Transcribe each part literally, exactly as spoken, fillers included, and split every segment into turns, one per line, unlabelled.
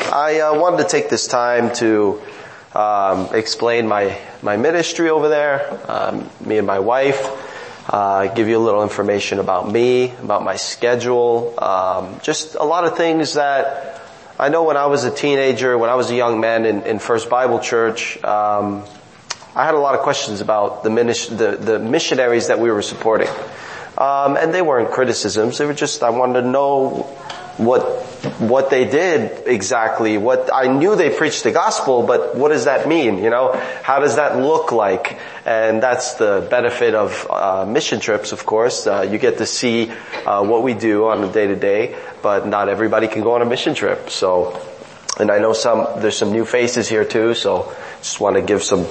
I uh, wanted to take this time to um, explain my, my ministry over there, um, me and my wife, uh, give you a little information about me, about my schedule, um, just a lot of things that I know when I was a teenager, when I was a young man in, in First Bible Church, um, I had a lot of questions about the, minis- the, the missionaries that we were supporting. Um, and they weren't criticisms, they were just, I wanted to know what what they did exactly. What I knew they preached the gospel, but what does that mean? You know, how does that look like? And that's the benefit of uh, mission trips, of course. Uh, you get to see uh, what we do on a day to day, but not everybody can go on a mission trip. So, and I know some there's some new faces here too. So, just want to give some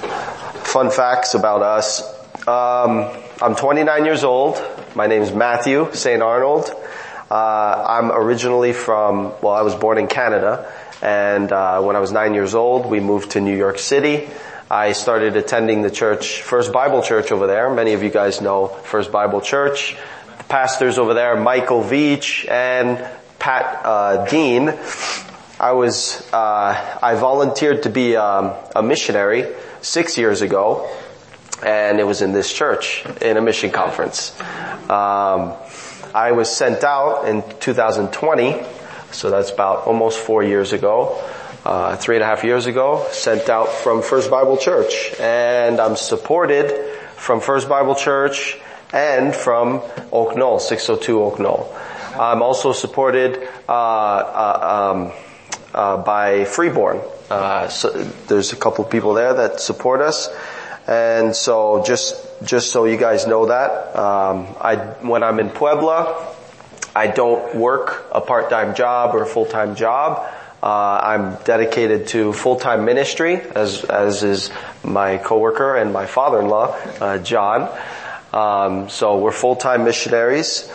fun facts about us. Um, I'm twenty-nine years old. My name is Matthew Saint Arnold. Uh, I'm originally from, well, I was born in Canada, and uh, when I was nine years old, we moved to New York City. I started attending the church, First Bible Church over there. Many of you guys know First Bible Church. The pastors over there, Michael Veach and Pat uh, Dean. I was, uh, I volunteered to be um, a missionary six years ago, and it was in this church, in a mission conference. Um, I was sent out in two thousand twenty, so that's about almost four years ago, uh, three and a half years ago, sent out from First Bible Church. And I'm supported from First Bible Church and from Oak Knoll, six oh two Oak Knoll. I'm also supported uh, uh, um, uh, by Freeborn. Uh, so there's a couple of people there that support us. And so just, just so you guys know that, um, I, when I'm in Puebla, I don't work a part-time job or a full-time job. Uh, I'm dedicated to full-time ministry, as, as is my coworker and my father-in-law, uh, John. Um, so we're full-time missionaries.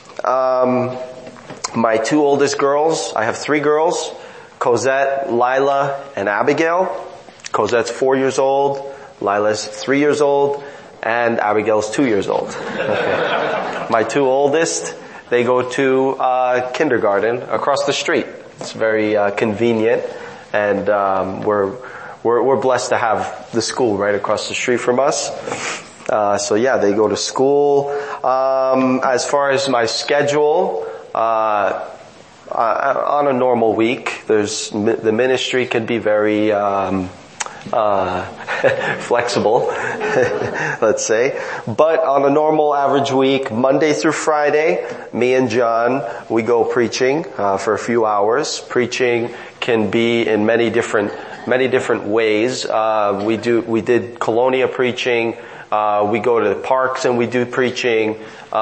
Um, my two oldest girls, I have three girls, Cosette, Lila, and Abigail. Cosette's four years old. Lila's three years old, and Abigail's two years old. Okay. My two oldest, they go to uh kindergarten across the street. It's very uh, convenient, and um, we're we're we're blessed to have the school right across the street from us. Uh so yeah, they go to school. Um as far as my schedule, uh uh, on a normal week, there's the ministry can be very um uh flexible, let's say. But on a normal average week, Monday through Friday, me and John, we go preaching uh, for a few hours. Preaching can be in many different many different ways. Uh we do we did Colonia preaching. Uh we go to the parks and we do preaching.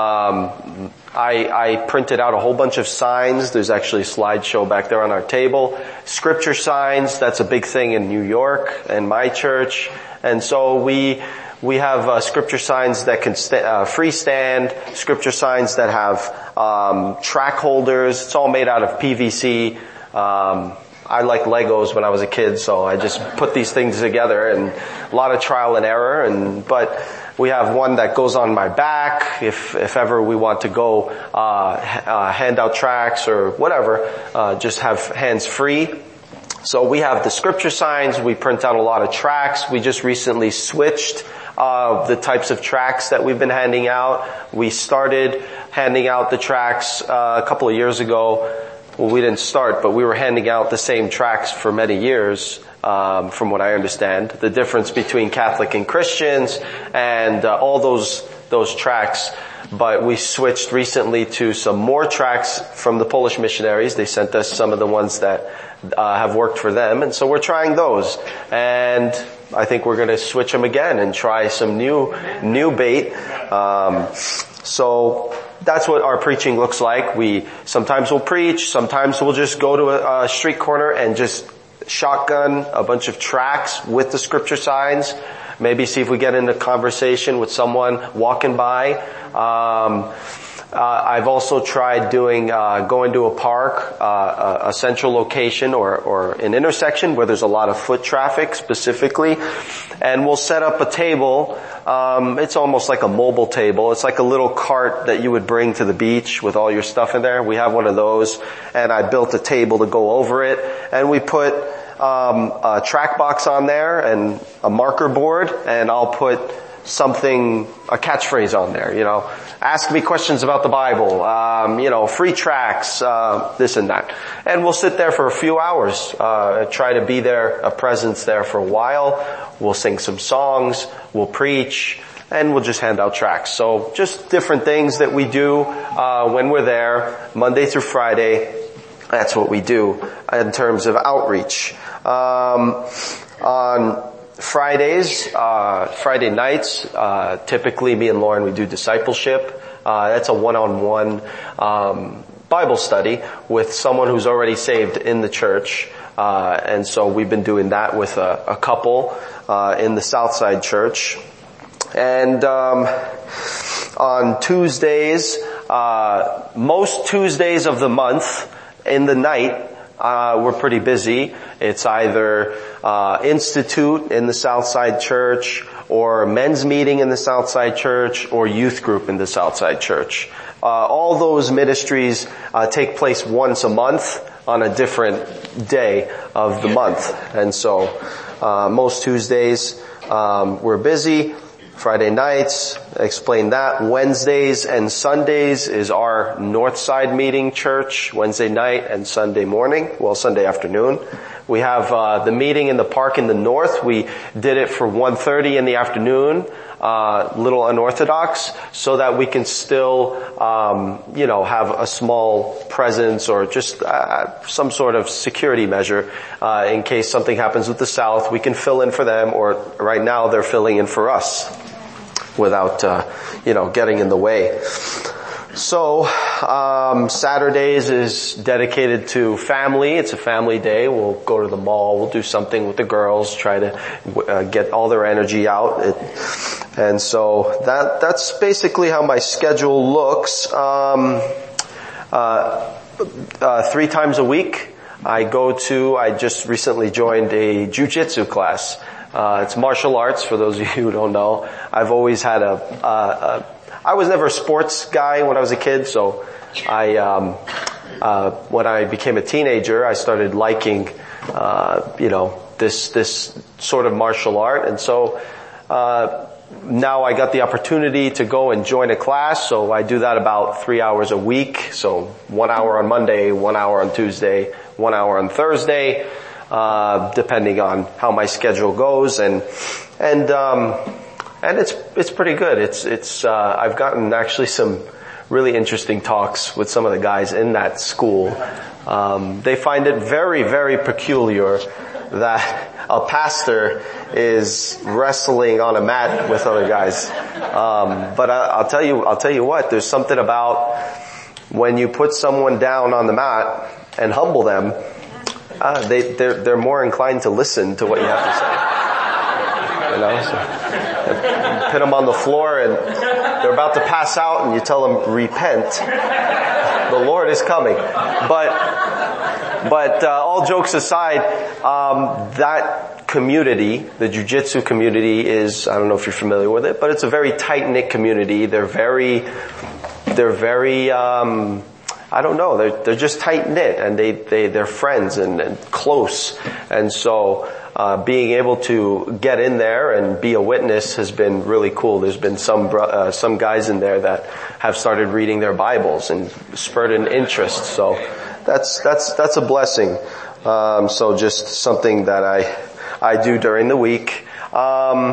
Um I, I printed out a whole bunch of signs. There's actually a slideshow back there on our table. Scripture signs, that's a big thing in New York and my church. And so we, we have uh, scripture signs that can sta- uh, freestand, scripture signs that have um, track holders. It's all made out of P V C. Um, I like Legos when I was a kid, so I just put these things together, and a lot of trial and error. And but we have one that goes on my back if if ever we want to go uh, uh hand out tracts or whatever, uh just have hands free. So we have the scripture signs. We print out a lot of tracts. We just recently switched uh the types of tracts that we've been handing out. We started handing out the tracts uh, a couple of years ago. Well, we didn't start, but we were handing out the same tracts for many years, um, from what I understand. The difference between Catholic and Christians and uh, all those those tracts. But we switched recently to some more tracts from the Polish missionaries. They sent us some of the ones that uh, have worked for them, and so we're trying those. And I think we're going to switch them again and try some new new bait. Um, so. That's what our preaching looks like. We sometimes we'll preach, sometimes we'll just go to a, a street corner and just shotgun a bunch of tracts with the scripture signs. Maybe see if we get into conversation with someone walking by. Um, Uh, I've also tried doing, uh, going to a park, uh, a, a central location or, or an intersection where there's a lot of foot traffic specifically. And we'll set up a table. Um, it's almost like a mobile table. It's like a little cart that you would bring to the beach with all your stuff in there. We have one of those, and I built a table to go over it. And we put um, a track box on there and a marker board, and I'll put something, a catchphrase on there, you know. Ask me questions about the Bible, um, you know, free tracks, uh, this and that. And we'll sit there for a few hours, uh, try to be there, a presence there for a while. We'll sing some songs, we'll preach, and we'll just hand out tracts. So just different things that we do, uh, when we're there, Monday through Friday. That's what we do in terms of outreach. Um, on Fridays, uh, Friday nights, uh, typically me and Lauren, we do discipleship. Uh, that's a one-on-one, um, Bible study with someone who's already saved in the church. Uh, and so we've been doing that with a, a couple, uh, in the Southside Church. And, um, on Tuesdays, uh, most Tuesdays of the month in the night, Uh, we're pretty busy. It's either, uh, Institute in the Southside Church, or men's meeting in the Southside Church, or youth group in the Southside Church. Uh, all those ministries, uh, take place once a month on a different day of the month. And so, uh, most Tuesdays, um, we're busy. Friday nights, explain that. Wednesdays and Sundays is our Northside meeting church, Wednesday night and Sunday morning, well, Sunday afternoon. We have uh the meeting in the park in the north. We did it for one thirty in the afternoon, uh little unorthodox, so that we can still, um you know, have a small presence or just uh, some sort of security measure uh in case something happens with the South. We can fill in for them, or right now they're filling in for us without, uh, you know, getting in the way. So, um, Saturdays is dedicated to family. It's a family day. We'll go to the mall. We'll do something with the girls, try to uh, get all their energy out. It, and so that, that's basically how my schedule looks. Um, uh, uh, three times a week I go to, I just recently joined a jiu-jitsu class. Uh, it's martial arts, for those of you who don't know. I've always had a, a, a I was never a sports guy when I was a kid, so I, um, uh, when I became a teenager, I started liking, uh, you know, this, this sort of martial art. And so, uh, now I got the opportunity to go and join a class, so I do that about three hours a week. So one hour on Monday, one hour on Tuesday, one hour on Thursday. Uh, depending on how my schedule goes, and, and, um, and it's, it's pretty good. It's, it's, uh, I've gotten actually some really interesting talks with some of the guys in that school. Um, they find it very, very peculiar that a pastor is wrestling on a mat with other guys. Um, but I, I'll tell you, I'll tell you what, there's something about when you put someone down on the mat and humble them, Uh, they, they're, they're more inclined to listen to what you have to say. You know, so put them on the floor and they're about to pass out and you tell them, repent. The Lord is coming. But, but, uh, all jokes aside, um, that community, the jiu-jitsu community is, I don't know if you're familiar with it, but it's a very tight-knit community. They're very, they're very, um, I don't know, they're, they're just tight-knit and they, they, they're friends and, and close. And so, uh, being able to get in there and be a witness has been really cool. There's been some, uh, some guys in there that have started reading their Bibles and spurred an interest. So that's, that's, that's a blessing. Um, so just something that I, I do during the week. Um,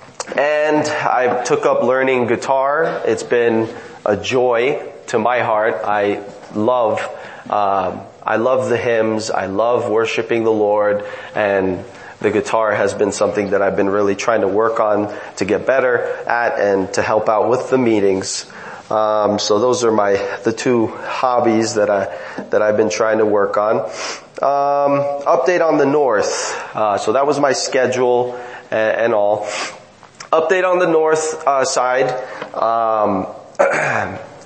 and I took up learning guitar. It's been a joy to my heart. I love, um, I love the hymns. I love worshiping the Lord, and the guitar has been something that I've been really trying to work on to get better at and to help out with the meetings. Um, so those are my, the two hobbies that I, that I've been trying to work on. Um, update on the north. Uh, so that was my schedule and, and all. Update on the north, uh, side. Um,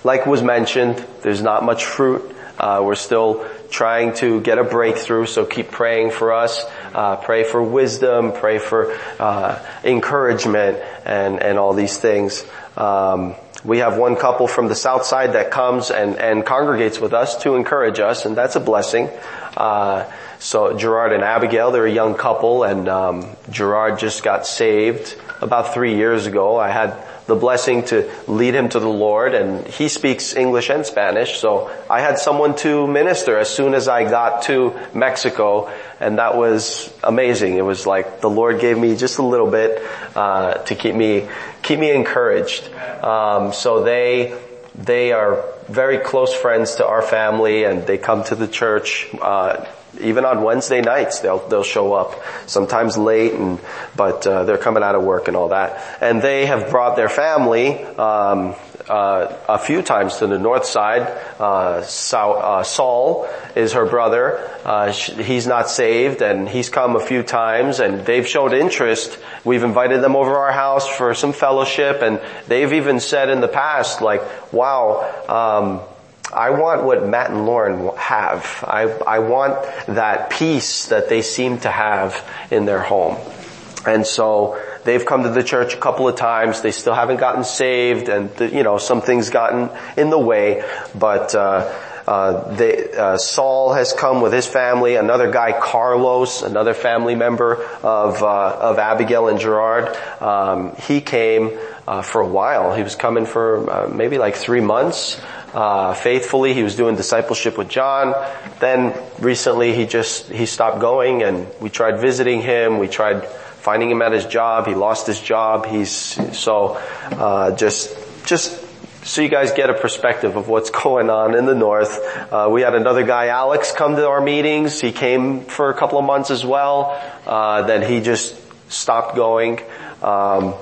like was mentioned, there's not much fruit. Uh, we're still trying to get a breakthrough, so keep praying for us. Uh, pray for wisdom, pray for uh, encouragement, and, and all these things. Um, we have one couple from the south side that comes and, and congregates with us to encourage us, and that's a blessing. Uh, so Gerard and Abigail, they're a young couple, and um, Gerard just got saved about three years ago. I had the blessing to lead him to the Lord, and he speaks English and Spanish, so I had someone to minister as soon as I got to Mexico, and that was amazing. It was like the Lord gave me just a little bit uh to keep me keep me encouraged. Um so they they are very close friends to our family, and they come to the church uh even on Wednesday nights. They'll they'll show up, sometimes late, and but uh, they're coming out of work and all that. And they have brought their family um, uh, a few times to the north side. Uh, Saul, uh, Saul is her brother. Uh, he's not saved, and he's come a few times, and they've showed interest. We've invited them over our house for some fellowship, and they've even said in the past, like, "Wow." Um, I want what Matt and Lauren have. I, I want that peace that they seem to have in their home. And so they've come to the church a couple of times. They still haven't gotten saved, and the, you know, something's gotten in the way. But uh, uh, they, uh, Saul has come with his family. Another guy, Carlos, another family member of uh, of Abigail and Gerard. Um, he came uh, for a while. He was coming for uh, maybe like three months. Uh, faithfully. He was doing discipleship with John. Then recently he just, he stopped going, and we tried visiting him. We tried finding him at his job. He lost his job. He's, so, uh, just, just so you guys get a perspective of what's going on in the north. Uh, we had another guy, Alex, come to our meetings. He came for a couple of months as well. Uh, then he just stopped going. Um,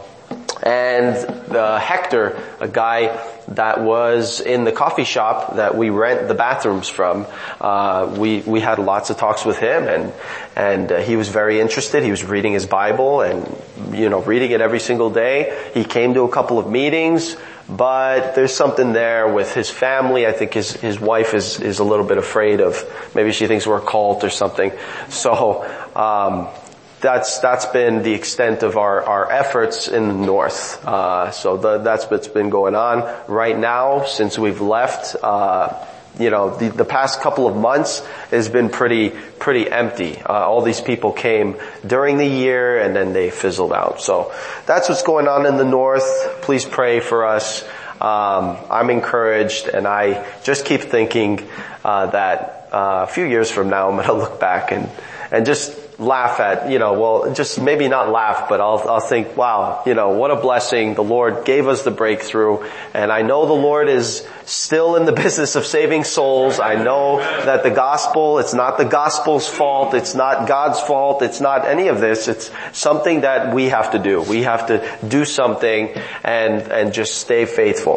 and, uh, Hector, a guy that was in the coffee shop that we rent the bathrooms from. Uh, we, we had lots of talks with him, and, and uh, he was very interested. He was reading his Bible and, you know, reading it every single day. He came to a couple of meetings, but there's something there with his family. I think his, his wife is, is a little bit afraid of, maybe she thinks we're a cult or something. So, um, That's, that's been the extent of our, our efforts in the north. Uh, so the, that's what's been going on right now since we've left. Uh, you know, the, the past couple of months has been pretty, pretty empty. Uh, all these people came during the year, and then they fizzled out. So that's what's going on in the north. Please pray for us. Um, I'm encouraged, and I just keep thinking, uh, that, uh, a few years from now I'm gonna look back and, and just laugh at, you know, well, just maybe not laugh, but I'll, I'll think, wow, you know, what a blessing. The Lord gave us the breakthrough, and I know the Lord is still in the business of saving souls. I know that the gospel, it's not the gospel's fault. It's not God's fault. It's not any of this. It's something that we have to do. We have to do something and, and just stay faithful.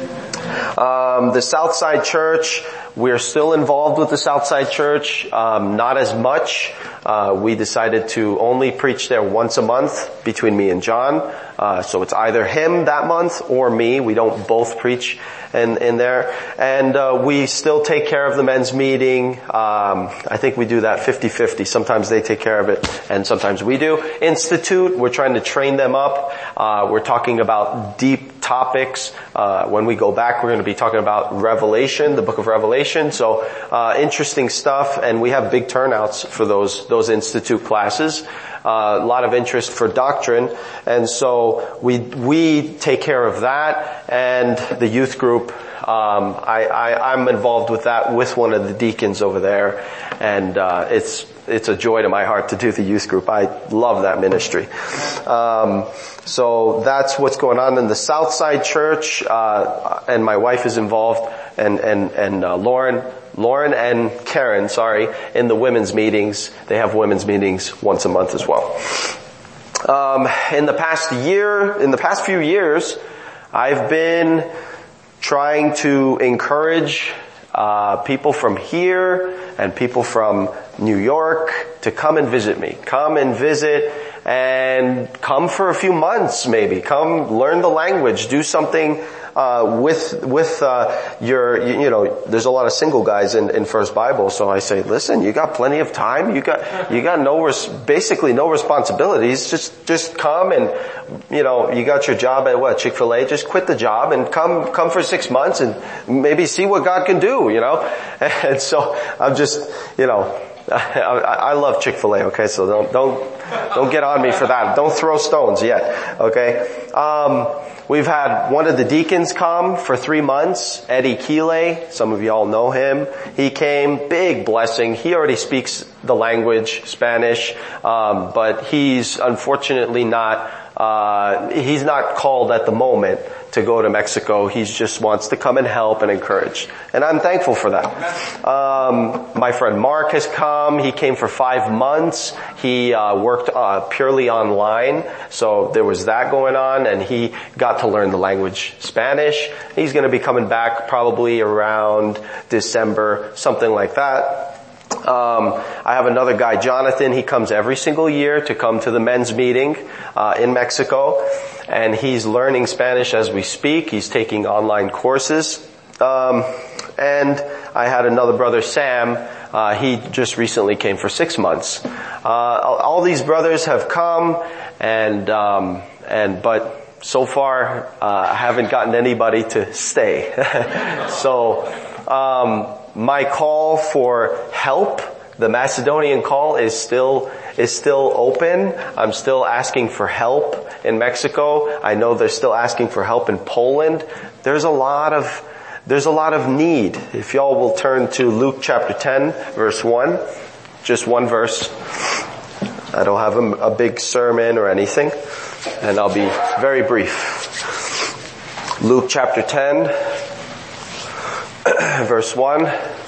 Um, the Southside Church, we're still involved with the Southside Church, um, not as much. Uh, we decided to only preach there once a month between me and John. Uh, so it's either him that month or me. We don't both preach in, in there. And, uh, we still take care of the men's meeting. Um, I think we do that fifty-fifty. Sometimes they take care of it and sometimes we do. Institute, we're trying to train them up. Uh, we're talking about deep topics. Uh, when we go back, we're going to be talking about Revelation, the book of Revelation. So, uh, interesting stuff. And we have big turnouts for those, those institute classes. Uh, a lot of interest for doctrine, and so we we take care of that. And the youth group, um, I, I I'm involved with that with one of the deacons over there, and uh, it's it's a joy to my heart to do the youth group. I love that ministry. Um, so that's what's going on in the Southside Church, uh, and my wife is involved, and and and uh, Lauren. Lauren and Karen, sorry, in the women's meetings. They have women's meetings once a month as well. Um, in the past year, in the past few years, I've been trying to encourage uh, people from here and people from New York to come and visit me. Come and visit and come for a few months maybe. Come learn the language. Do something uh, with, with, uh, your, you, you know, there's a lot of single guys in, in First Bible, so I say, listen, you got plenty of time, you got, you got no, res- basically no responsibilities, just, just come and, you know, you got your job at what, Chick-fil-A, just quit the job and come, come for six months and maybe see what God can do, you know? And so I'm just, you know, I, I love Chick-fil-A, okay, so don't, don't, don't get on me for that. Don't throw stones yet, okay? Um, we've had one of the deacons come for three months, Eddie Keeley. Some of y'all know him. He came, big blessing. He already speaks the language, Spanish, um, but he's unfortunately not, uh, he's not called at the moment to go to Mexico. He just wants to come and help and encourage. And I'm thankful for that. Um, my friend Mark has come. He came for five months. He uh, worked uh, purely online. So there was that going on, and he got to learn the language Spanish. He's going to be coming back probably around December, something like that. Um, I have another guy, Jonathan. He comes every single year to come to the men's meeting uh, in Mexico, and he's learning Spanish as we speak. He's taking online courses. Um, and I had another brother, Sam. Uh, he just recently came for six months. Uh, all these brothers have come, and um, and but so far uh, I haven't gotten anybody to stay. So. Um, My call for help, the Macedonian call, is still is still open. I'm still asking for help in Mexico. I know they're still asking for help in Poland. There's a lot of there's a lot of need. If y'all will turn to Luke chapter ten, verse one, just one verse. I don't have a, a big sermon or anything, and I'll be very brief. Luke chapter ten. Verse one.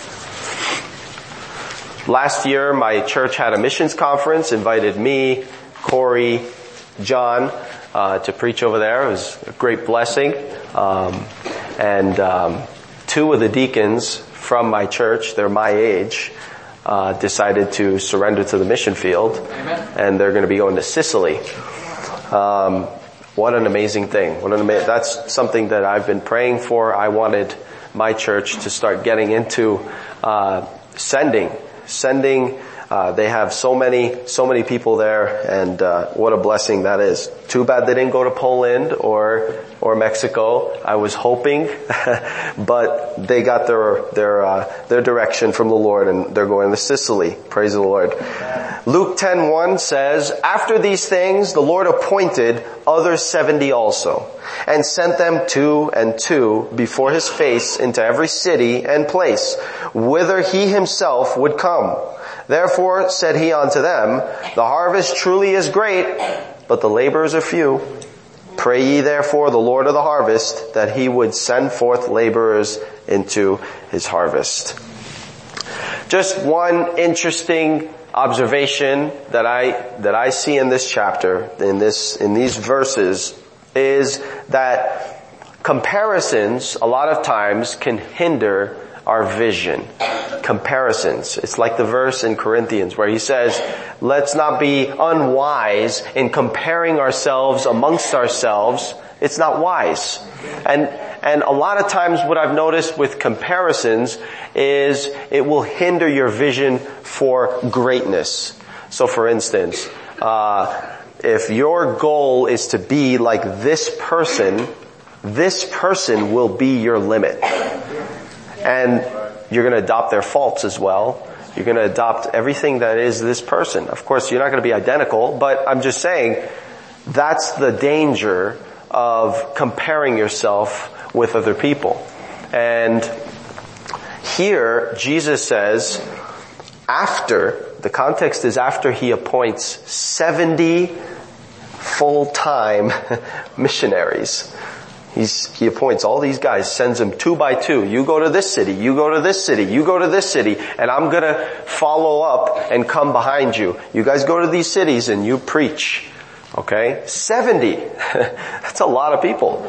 Last year, my church had a missions conference, invited me, Corey, John, uh, to preach over there. It was a great blessing. Um, and, um, two of the deacons from my church, they're my age, uh, decided to surrender to the mission field. Amen. And they're going to be going to Sicily. Um, what an amazing thing. What an ama- that's something that I've been praying for. I wanted my church to start getting into uh sending sending uh they have so many so many people there, and uh what a blessing that is. Too bad they didn't go to Poland or or Mexico. I was hoping but they got their their uh their direction from the Lord, and they're going to Sicily. Praise the Lord. Luke ten one says, after these things the Lord appointed other seventy also, and sent them two and two before his face into every city and place, whither he himself would come. Therefore said he unto them, the harvest truly is great, but the laborers are few. Pray ye therefore the Lord of the harvest, that he would send forth laborers into his harvest. Just one interesting observation that I, that I see in this chapter, in this, in these verses, is that comparisons a lot of times can hinder our vision. Comparisons. It's like the verse in Corinthians where he says, let's not be unwise in comparing ourselves amongst ourselves. It's not wise. And, and a lot of times what I've noticed with comparisons is it will hinder your vision for greatness. So for instance, uh, if your goal is to be like this person, this person will be your limit. And you're going to adopt their faults as well. You're going to adopt everything that is this person. Of course, you're not going to be identical, but I'm just saying that's the danger of comparing yourself with other people. And here, Jesus says, after, the context is after he appoints seventy full-time missionaries. He's, he appoints all these guys, sends them two by two. You go to this city, you go to this city, you go to this city, and I'm gonna follow up and come behind you. You guys go to these cities and you preach. Okay? seventy. That's a lot of people.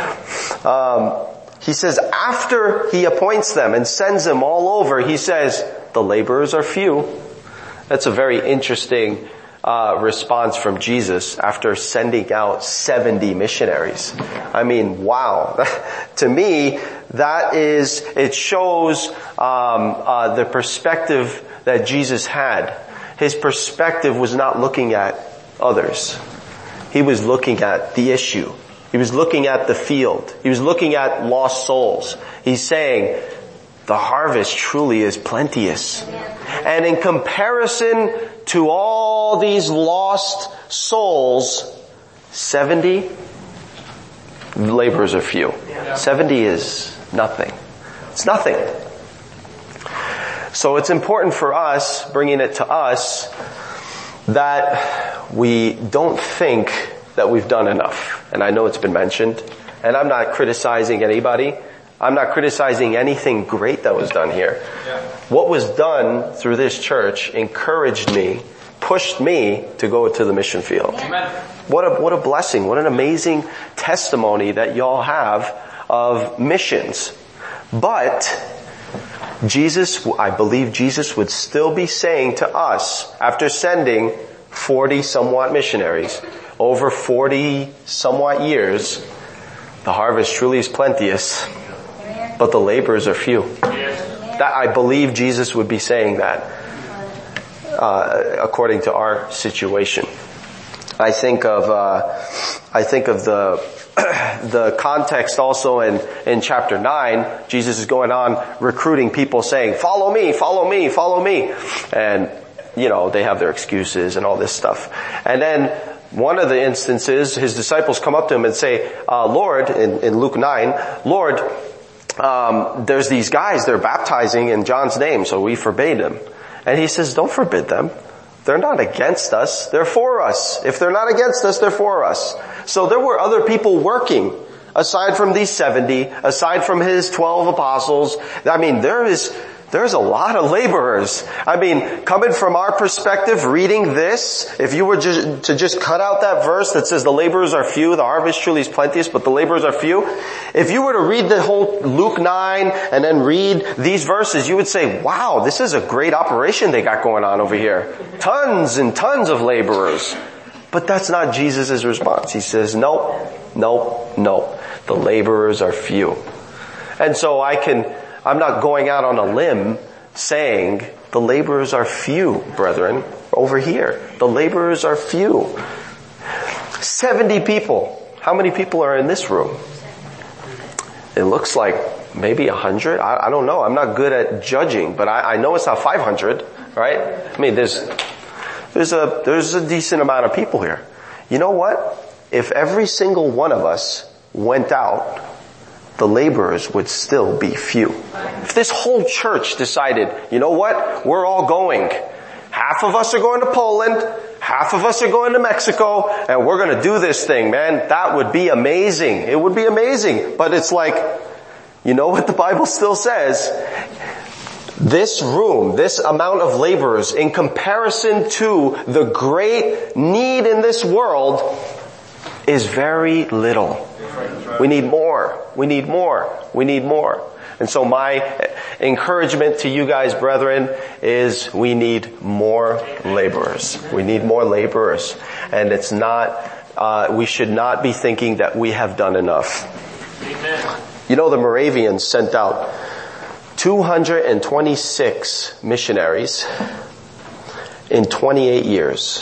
um, he says after he appoints them and sends them all over, he says, the laborers are few. That's a very interesting uh, response from Jesus after sending out seventy missionaries. I mean, wow. To me, that is, it shows um, uh, the perspective that Jesus had. His perspective was not looking at others. He was looking at the issue. He was looking at the field. He was looking at lost souls. He's saying, the harvest truly is plenteous. And in comparison to all these lost souls, seventy laborers are few. seventy is nothing. It's nothing. So it's important for us, bringing it to us, that we don't think that we've done enough. And I know it's been mentioned, and I'm not criticizing anybody. I'm not criticizing anything great that was done here. Yeah. What was done through this church encouraged me, pushed me to go to the mission field. Amen. What a, what a blessing, what an amazing testimony that y'all have of missions. But Jesus, I believe Jesus would still be saying to us, after sending forty somewhat missionaries, over forty somewhat years, the harvest truly is plenteous, but the laborers are few. That, I believe Jesus would be saying that, uh, according to our situation. I think of, uh, I think of the, the context also in, in chapter nine. Jesus is going on recruiting people saying, follow me, follow me, follow me. And, you know, they have their excuses and all this stuff. And then one of the instances, his disciples come up to him and say, uh, Lord, in, in Luke nine, Lord, um, there's these guys, they're baptizing in John's name, so we forbade them. And he says, don't forbid them. They're not against us. They're for us. If they're not against us, they're for us. So there were other people working aside from these seventy, aside from his twelve apostles. I mean, there is, there's a lot of laborers. I mean, coming from our perspective, reading this, if you were just, to just cut out that verse that says the laborers are few, the harvest truly is plenteous, but the laborers are few. If you were to read the whole Luke nine and then read these verses, you would say, wow, this is a great operation they got going on over here. Tons and tons of laborers. But that's not Jesus' response. He says, no, no, no. The laborers are few. And so I can, I'm not going out on a limb saying the laborers are few, brethren, over here. The laborers are few. seventy people. How many people are in this room? It looks like maybe a hundred. I, I don't know. I'm not good at judging, but I, I know it's not five hundred, right? I mean, there's, there's a, there's a decent amount of people here. You know what? If every single one of us went out, the laborers would still be few. If this whole church decided, you know what, we're all going. Half of us are going to Poland, half of us are going to Mexico, and we're going to do this thing, man. That would be amazing. It would be amazing. But it's like, you know what the Bible still says? This room, this amount of laborers, in comparison to the great need in this world, is very little. We need more. We need more. We need more. And so my encouragement to you guys, brethren, is we need more laborers. We need more laborers. And it's not, uh, we should not be thinking that we have done enough. Amen. You know, the Moravians sent out two hundred twenty-six missionaries in twenty-eight years.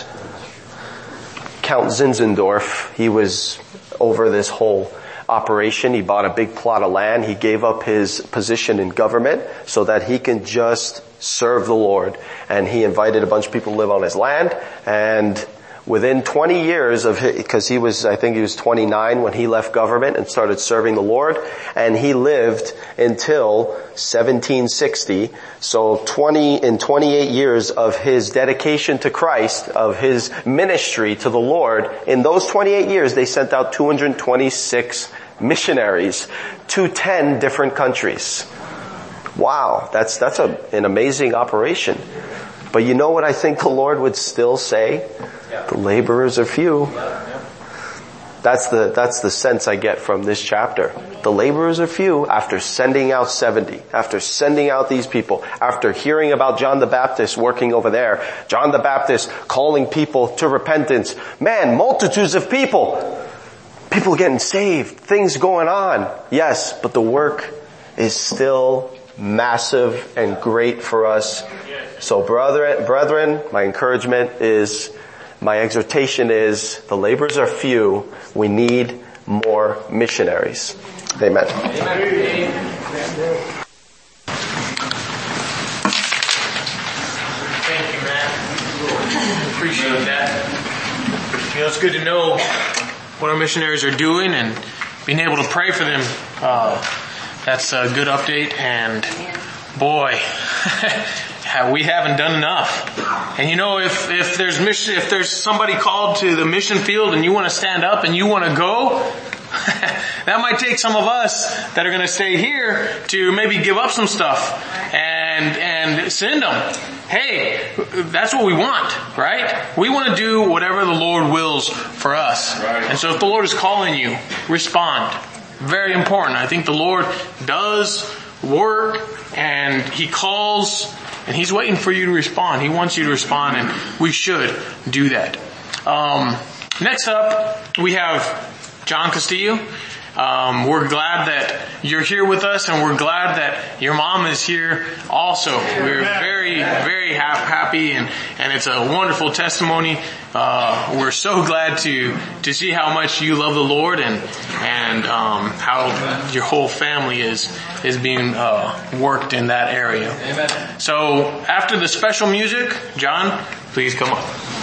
Count Zinzendorf, he was over this whole operation. He bought a big plot of land. He gave up his position in government so that he can just serve the Lord. And he invited a bunch of people to live on his land. And within twenty years of his, because he was, I think he was twenty-nine when he left government and started serving the Lord. And he lived until seventeen sixty. So twenty, in twenty-eight years of his dedication to Christ, of his ministry to the Lord, in those twenty-eight years they sent out two hundred twenty-six missionaries to ten different countries. Wow, that's, that's a, an amazing operation. But you know what I think the Lord would still say? The laborers are few. That's the, that's the sense I get from this chapter. The laborers are few after sending out seventy, after sending out these people, after hearing about John the Baptist working over there, John the Baptist calling people to repentance. Man, multitudes of people. People getting saved, things going on. Yes, but the work is still massive and great for us. So brethren, brethren, my encouragement is, my exhortation is, the laborers are few. We need more missionaries. Amen. Amen.
Thank you, Matt. Appreciate that. You know, it's good to know what our missionaries are doing and being able to pray for them. Uh, that's a good update, and boy, we haven't done enough. And you know, if, if there's mission, if there's somebody called to the mission field and you want to stand up and you want to go, that might take some of us that are going to stay here to maybe give up some stuff and, and send them. Hey, that's what we want, right? We want to do whatever the Lord wills for us. And so if the Lord is calling you, respond. Very important. I think the Lord does work and He calls and He's waiting for you to respond. He wants you to respond, and we should do that. Um, next up, we have John Castillo. Um, we're glad that you're here with us, and we're glad that your mom is here also. We're very, very ha- happy, and, and it's a wonderful testimony. Uh, we're so glad to, to see how much you love the Lord, and, and, um, how your whole family is, is being, uh, worked in that area. Amen. So after the special music, John, please come up.